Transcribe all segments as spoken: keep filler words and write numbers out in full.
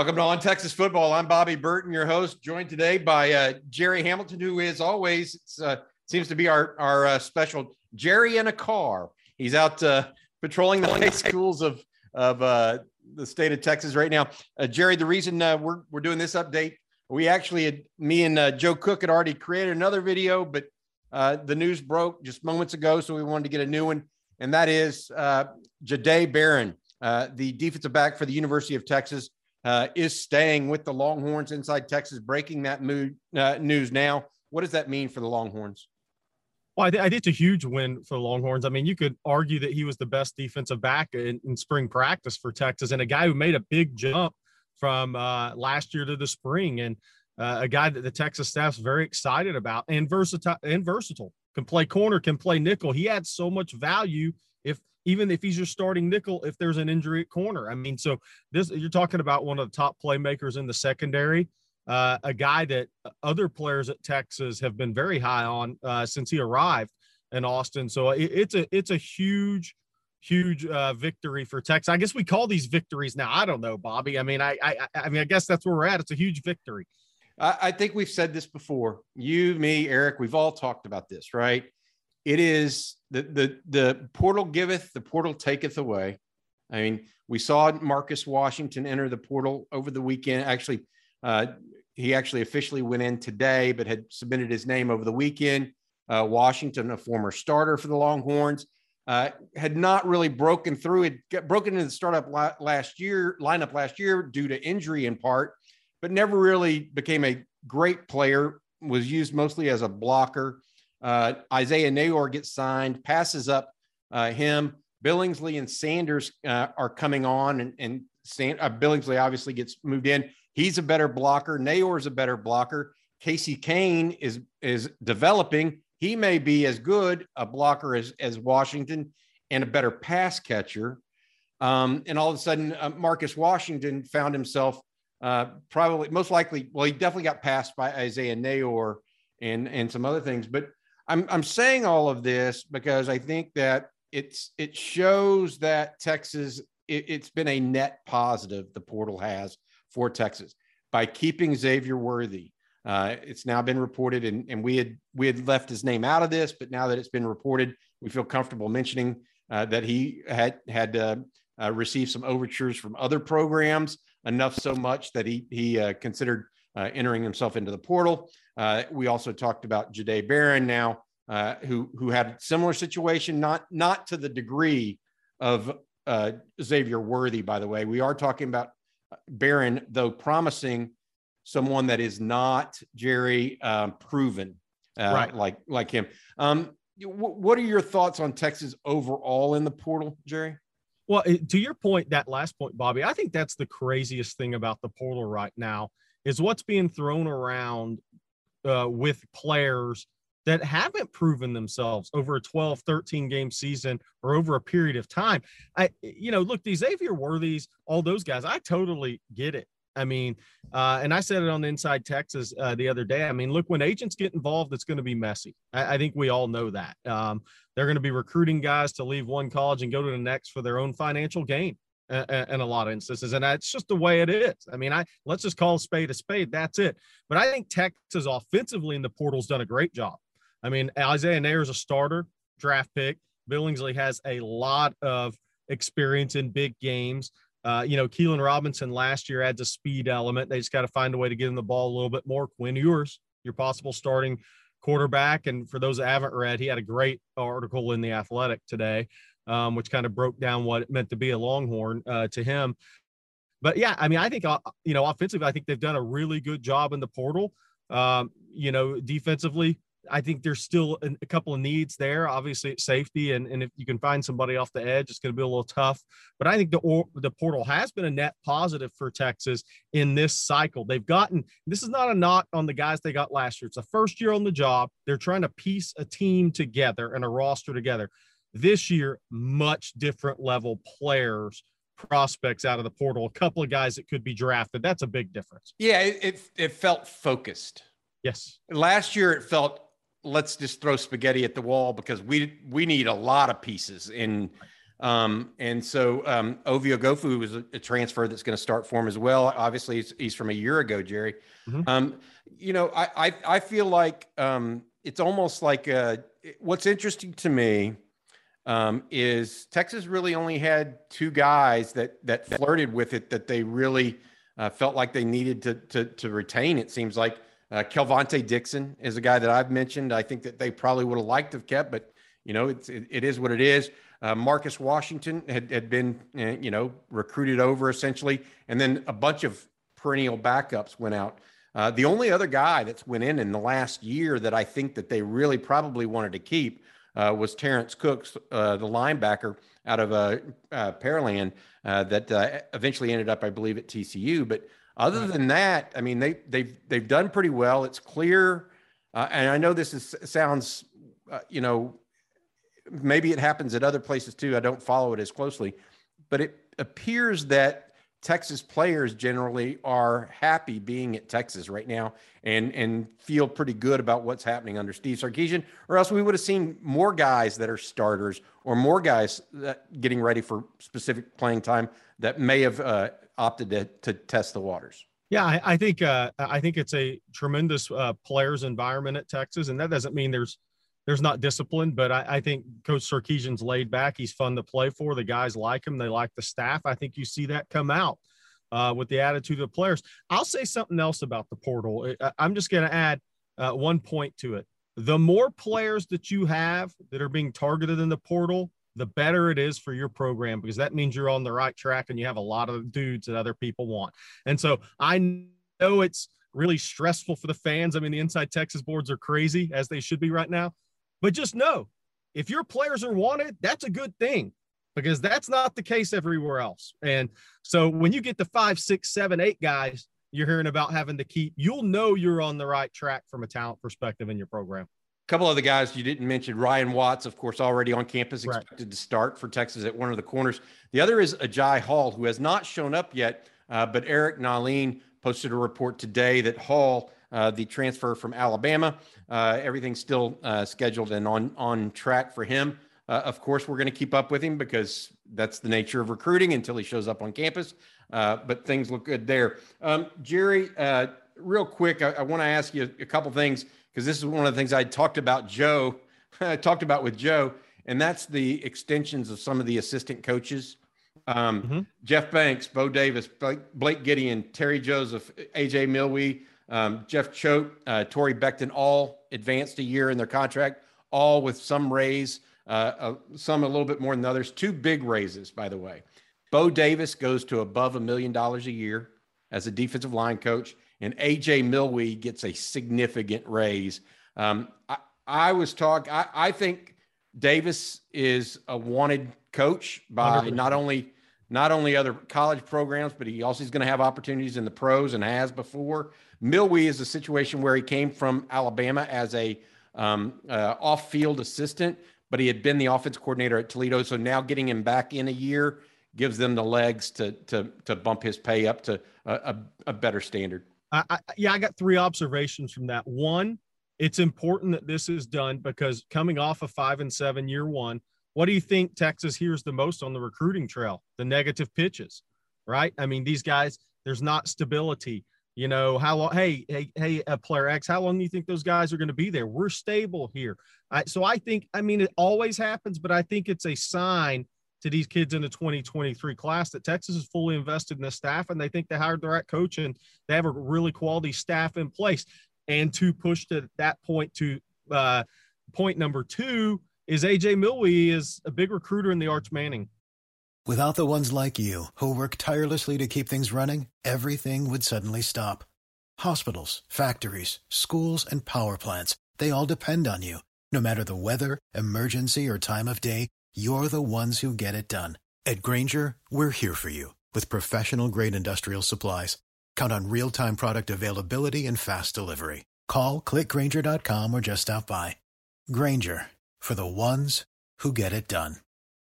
Welcome to On Texas Football. I'm Bobby Burton, your host, joined today by uh, Jerry Hamilton, who is always uh, seems to be our our uh, special Jerry in a car. He's out uh, patrolling the high schools of of uh, the state of Texas right now. Uh, Jerry, the reason uh, we're we're doing this update, we actually had, me and uh, Joe Cook had already created another video, but uh, the news broke just moments ago, so we wanted to get a new one, and that is uh, Jahdae Barron, uh, the defensive back for the University of Texas. Uh, is staying with the Longhorns inside Texas, breaking that mood, uh, news now. What does that mean for the Longhorns? Well, I, th- I think it's a huge win for the Longhorns. I mean, you could argue that he was the best defensive back in, in spring practice for Texas, and a guy who made a big jump from uh, last year to the spring, and uh, a guy that the Texas staff's very excited about, and versatile. And versatile, can play corner, can play nickel. He adds so much value if even if he's your starting nickel, if there's an injury at corner. I mean, so this, you're talking about one of the top playmakers in the secondary, uh, a guy that other players at Texas have been very high on uh, since he arrived in Austin. So it, it's a, it's a huge, huge uh, victory for Texas. I guess we call these victories now. I don't know, Bobby. I mean, I, I, I mean, I guess that's where we're at. It's a huge victory. I, I think we've said this before. You, me, Eric, we've all talked about this, right? It is the, the, the portal giveth, the portal taketh away. I mean, we saw Marcus Washington enter the portal over the weekend. Actually, uh, he actually officially went in today, but had submitted his name over the weekend. Uh, Washington, a former starter for the Longhorns, uh, had not really broken through. It got broken into the startup la- last year, lineup last year due to injury in part, but never really became a great player, was used mostly as a blocker. Uh, Isaiah Neyor gets signed, passes up uh, him. Billingsley and Sanders uh, are coming on, and, and Sand, uh, Billingsley obviously gets moved in. He's a better blocker. Neyor is a better blocker. Casey Kane is is developing. He may be as good a blocker as, as Washington and a better pass catcher. Um, and all of a sudden, uh, Marcus Washington found himself uh, probably, most likely, well, he definitely got passed by Isaiah Neyor and, and some other things, but I'm I'm saying all of this because I think that it's it shows that Texas, it, it's been a net positive, the portal has for Texas by keeping Xavier Worthy. Uh, it's now been reported, and, and we had we had left his name out of this, but now that it's been reported, we feel comfortable mentioning uh, that he had had uh, uh, received some overtures from other programs, enough so much that he he uh, considered Uh, entering himself into the portal. Uh, we also talked about Jahdae Barron now, uh, who who had a similar situation, not not to the degree of uh, Xavier Worthy, by the way. We are talking about Barron, though, promising someone that is not Jerry um, proven, uh, right. like like him. Um, w- what are your thoughts on Texas overall in the portal, Jerry? Well, to your point, that last point, Bobby, I think that's the craziest thing about the portal right now, is what's being thrown around uh, with players that haven't proven themselves over a twelve, thirteen game season or over a period of time. I, you know, look, these Xavier Worthies, all those guys, I totally get it. I mean, uh, and I said it on Inside Texas uh, the other day. I mean, look, when agents get involved, it's going to be messy. I, I think we all know that. Um, they're going to be recruiting guys to leave one college and go to the next for their own financial gain in a lot of instances. And that's just the way it is. I mean, I let's just call a spade a spade. That's it. But I think Texas offensively in the portal's done a great job. I mean, Isaiah Neyor is a starter, draft pick. Billingsley has a lot of experience in big games. Uh, you know, Keelan Robinson last year adds a speed element. They just got to find a way to get him the ball a little bit more. Quinn Ewers, your possible starting quarterback. And for those that haven't read, he had a great article in The Athletic today, Um, which kind of broke down what it meant to be a Longhorn uh, to him. But, yeah, I mean, I think, uh, you know, offensively, I think they've done a really good job in the portal. Um, you know, defensively, I think there's still a, a couple of needs there. Obviously, it's safety, and, and if you can find somebody off the edge, it's going to be a little tough. But I think the or, the portal has been a net positive for Texas in this cycle. They've gotten – this is not a knock on the guys they got last year. It's the first year on the job. They're trying to piece a team together and a roster together. This year, much different level players, prospects out of the portal, a couple of guys that could be drafted. That's a big difference. Yeah, it it, it felt focused. Yes. Last year, it felt, let's just throw spaghetti at the wall because we we need a lot of pieces. And Um, and so um, Ovie Oghoufo is a, a transfer that's going to start for him as well. Obviously, he's, he's from a year ago, Jerry. Mm-hmm. Um, you know, I, I, I feel like um, it's almost like uh, what's interesting to me um, is Texas really only had two guys that that flirted with it, that they really uh, felt like they needed to, to, to retain. It seems like uh, Kelvonte Dixon is a guy that I've mentioned. I think that they probably would have liked to have kept, but you know, it's, it, it is what it is. Uh, Marcus Washington had, had been, uh, you know, recruited over essentially. And then a bunch of perennial backups went out. Uh, the only other guy that's went in in the last year that I think that they really probably wanted to keep uh, was Terrence Cooks, uh, the linebacker out of uh, uh, Pearland uh, that uh, eventually ended up, I believe, at T C U. But other than that, I mean, they, they've, they've done pretty well. It's clear. Uh, and I know this is, sounds, uh, you know, maybe it happens at other places too. I don't follow it as closely, but it appears that Texas players generally are happy being at Texas right now and, and feel pretty good about what's happening under Steve Sarkisian, or else we would have seen more guys that are starters or more guys that getting ready for specific playing time that may have uh, opted to, to test the waters. Yeah, I, I think uh, I think it's a tremendous uh, players environment at Texas, and that doesn't mean there's there's not discipline, but I, I think Coach Sarkisian's laid back. He's fun to play for. The guys like him. They like the staff. I think you see that come out uh, with the attitude of the players. I'll say something else about the portal. I, I'm just going to add uh, one point to it. The more players that you have that are being targeted in the portal, the better it is for your program, because that means you're on the right track and you have a lot of dudes that other people want. And so I know it's really stressful for the fans. I mean, the Inside Texas boards are crazy, as they should be right now. But just know, if your players are wanted, that's a good thing, because that's not the case everywhere else. And so when you get the five, six, seven, eight guys you're hearing about having to keep, you'll know you're on the right track from a talent perspective in your program. A couple other guys you didn't mention. Ryan Watts, of course, already on campus, expected right. to start for Texas at one of the corners. The other is Ajay Hall, who has not shown up yet, uh, but Eric Nahlin posted a report today that Hall, uh, the transfer from Alabama, uh, everything's still uh, scheduled and on, on track for him. Uh, of course, we're going to keep up with him because that's the nature of recruiting until he shows up on campus. Uh, but things look good there. Um, Jerry, uh, real quick, I, I want to ask you a couple things, because this is one of the things I talked about Joe, I talked about with Joe, and that's the extensions of some of the assistant coaches. Um, mm-hmm. Jeff Banks, Bo Davis, Blake, Blake Gideon, Terry Joseph, A J Milwee, um, Jeff Choate, uh, Torrey Beckton, all advanced a year in their contract, all with some raise, uh, uh, some a little bit more than others. Two big raises, by the way. Bo Davis goes to above a million dollars a year as a defensive line coach, and A J Milwee gets a significant raise. Um, I, I was talking, I think Davis is a wanted coach by one hundred percent. not only not only other college programs, but he also is going to have opportunities in the pros and has before. Milwee is a situation where he came from Alabama as a um, uh, off-field assistant, but he had been the offense coordinator at Toledo. So now getting him back in a year gives them the legs to to to bump his pay up to a, a, a better standard. I, I, yeah, I got three observations from that. One, it's important that this is done because coming off of five and seven year one, what do you think Texas hears the most on the recruiting trail? The negative pitches, right? I mean, these guys, there's not stability. You know, how long, hey, hey, hey, uh, player X, how long do you think those guys are going to be there? We're stable here. I, so I think, I mean, it always happens, but I think it's a sign to these kids in the twenty twenty-three class that Texas is fully invested in the staff, and they think they hired the right coach and they have a really quality staff in place. And to push to that point to uh, point number two is A J Milwee is a big recruiter in the Arch Manning. Without the ones like you who work tirelessly to keep things running, everything would suddenly stop. Hospitals, factories, schools, and power plants, they all depend on you. No matter the weather, emergency, or time of day, you're the ones who get it done. At Grainger, we're here for you with professional-grade industrial supplies. Count on real-time product availability and fast delivery. Call, click Grainger dot com, or just stop by. Grainger, for the ones who get it done.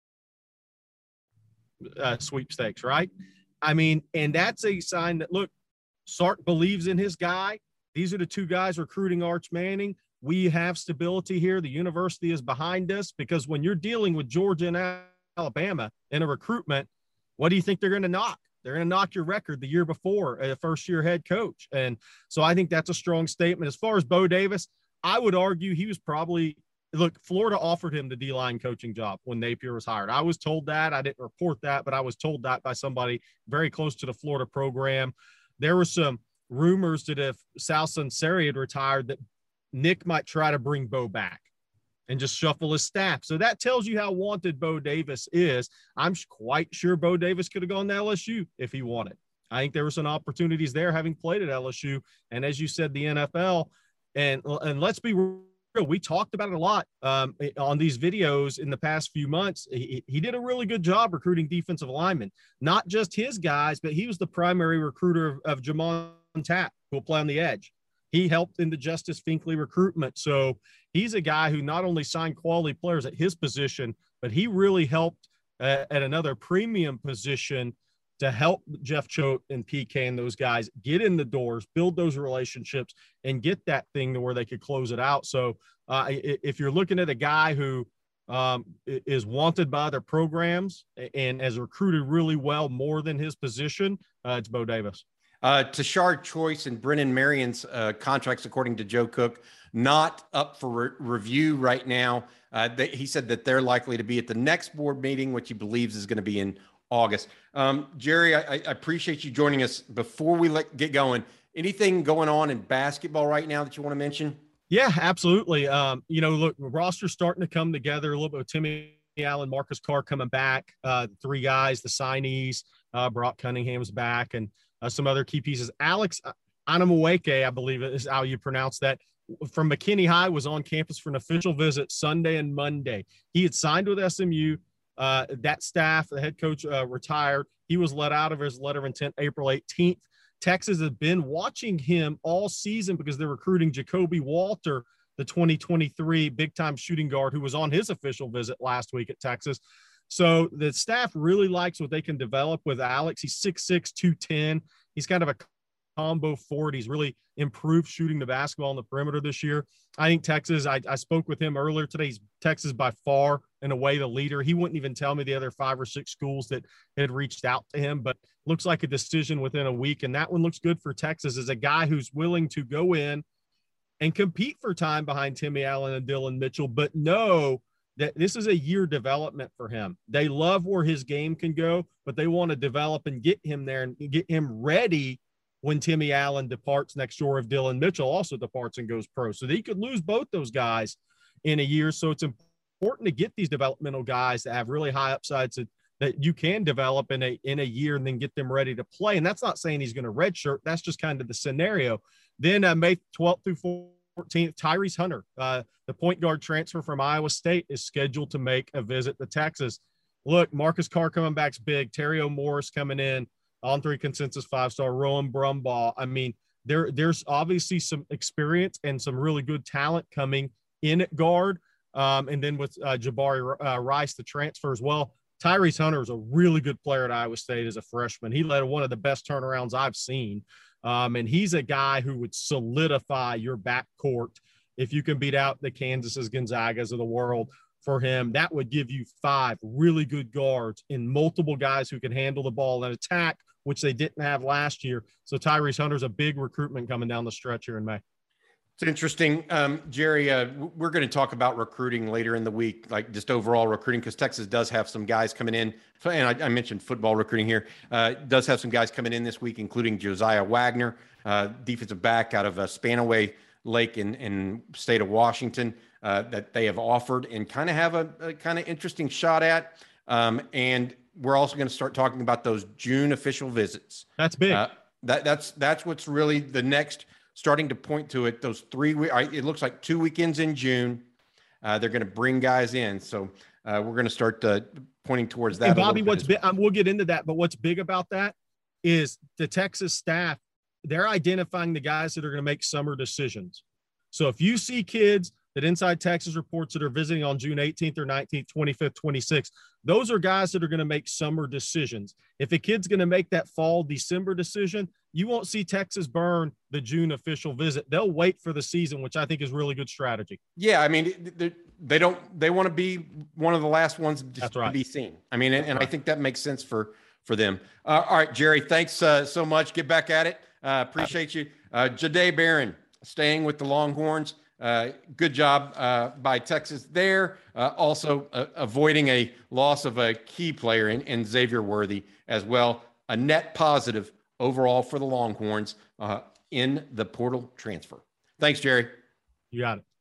Uh, sweepstakes, right? I mean, and that's a sign that, look, Sark believes in his guy. These are the two guys recruiting Arch Manning. We have stability here. The university is behind us, because when you're dealing with Georgia and Alabama in a recruitment, what do you think they're going to knock? They're going to knock your record the year before, a first-year head coach. And so I think that's a strong statement. As far as Bo Davis, I would argue he was probably – look, Florida offered him the D-line coaching job when Napier was hired. I was told that. I didn't report that, but I was told that by somebody very close to the Florida program. There were some rumors that if Sal Sunseri had retired, that Nick might try to bring Bo back and just shuffle his staff. So that tells you how wanted Bo Davis is. I'm quite sure Bo Davis could have gone to L S U if he wanted. I think there were some opportunities there having played at L S U. And as you said, the N F L. And, and let's be real, we talked about it a lot um, on these videos in the past few months. He, he did a really good job recruiting defensive linemen, not just his guys, but he was the primary recruiter of, of Jamon Tapp, who will play on the edge. He helped in the Justice Finkley recruitment. So he's a guy who not only signed quality players at his position, but he really helped uh, at another premium position to help Jeff Choate and P K and those guys get in the doors, build those relationships, and get that thing to where they could close it out. So uh, if you're looking at a guy who um, is wanted by other programs and has recruited really well more than his position, uh, it's Bo Davis. Uh, Tashard Choice and Brennan Marion's uh, contracts, according to Joe Cook, not up for re- review right now. Uh, they, he said that they're likely to be at the next board meeting, which he believes is going to be in August. Um, Jerry, I, I appreciate you joining us. Before we let get going, anything going on in basketball right now that you want to mention? Yeah, absolutely. Um, you know, look, the roster's starting to come together a little bit with Timmy Allen, Marcus Carr coming back, uh, the three guys, the signees, uh, Brock Cunningham's back, and Uh, some other key pieces. Alex Anamaweke, I believe is how you pronounce that, from McKinney High, was on campus for an official visit Sunday and Monday. He had signed with S M U. Uh, that staff, the head coach, uh, retired. He was let out of his letter of intent April eighteenth. Texas has been watching him all season because they're recruiting Jacoby Walter, the twenty twenty-three big-time shooting guard who was on his official visit last week at Texas. So the staff really likes what they can develop with Alex. He's six six, two ten. He's kind of a combo forward. He's really improved shooting the basketball on the perimeter this year. I think Texas, I, I spoke with him earlier today. He's Texas by far and away the leader. He wouldn't even tell me the other five or six schools that had reached out to him, but looks like a decision within a week. And that one looks good for Texas as a guy who's willing to go in and compete for time behind Timmy Allen and Dylan Mitchell, but know that this is a year development for him. They love where his game can go, but they want to develop and get him there and get him ready when Timmy Allen departs next year, if Dylan Mitchell also departs and goes pro. So he could lose both those guys in a year. So it's important to get these developmental guys that have really high upsides that, that you can develop in a, in a year and then get them ready to play. And that's not saying he's going to redshirt. That's just kind of the scenario. Then uh, May twelfth through fourteenth, Tyrese Hunter, uh, the point guard transfer from Iowa State, is scheduled to make a visit to Texas. Look, Marcus Carr coming back's big. Terry O'Morris coming in on three consensus five-star. Rowan Brumbaugh. I mean, there, there's obviously some experience and some really good talent coming in at guard. Um, and then with uh, Jabari uh, Rice, the transfer as well. Tyrese Hunter is a really good player at Iowa State as a freshman. He led one of the best turnarounds I've seen. Um, and he's a guy who would solidify your backcourt if you can beat out the Kansases, Gonzagas of the world for him. That would give you five really good guards and multiple guys who can handle the ball and attack, which they didn't have last year. So Tyrese Hunter's a big recruitment coming down the stretch here in May. It's interesting. Um, Jerry, uh, we're going to talk about recruiting later in the week, like just overall recruiting, because Texas does have some guys coming in. And I, I mentioned football recruiting here. Uh, does have some guys coming in this week, including Josiah Wagner, uh, defensive back out of uh, Spanaway Lake in, in state of Washington, uh, that they have offered and kind of have a, a kind of interesting shot at. Um, and we're also going to start talking about those June official visits. That's big. Uh, that, that's that's what's really the next – starting to point to it, those three, it looks like two weekends in June, uh, they're going to bring guys in. So uh, we're going to start uh, pointing towards that. And Bobby, what's big, um, we'll get into that, but what's big about that is the Texas staff, they're identifying the guys that are going to make summer decisions. So if you see kids that Inside Texas reports that are visiting on June eighteenth or nineteenth, twenty-fifth, twenty-sixth. Those are guys that are going to make summer decisions. If a kid's going to make that fall December decision, you won't see Texas burn the June official visit. They'll wait for the season, which I think is really good strategy. Yeah, I mean, they, they don't. They want to be one of the last ones That's right. to be seen. I mean, and, and right. I think that makes sense for for them. Uh, all right, Jerry, thanks uh, so much. Get back at it. Uh, appreciate you, uh, Jahdae Barron, staying with the Longhorns. Uh, good job uh, by Texas there. Uh, also uh, avoiding a loss of a key player in, in Xavier Worthy as well. A net positive overall for the Longhorns uh, in the portal transfer. Thanks, Jerry. You got it.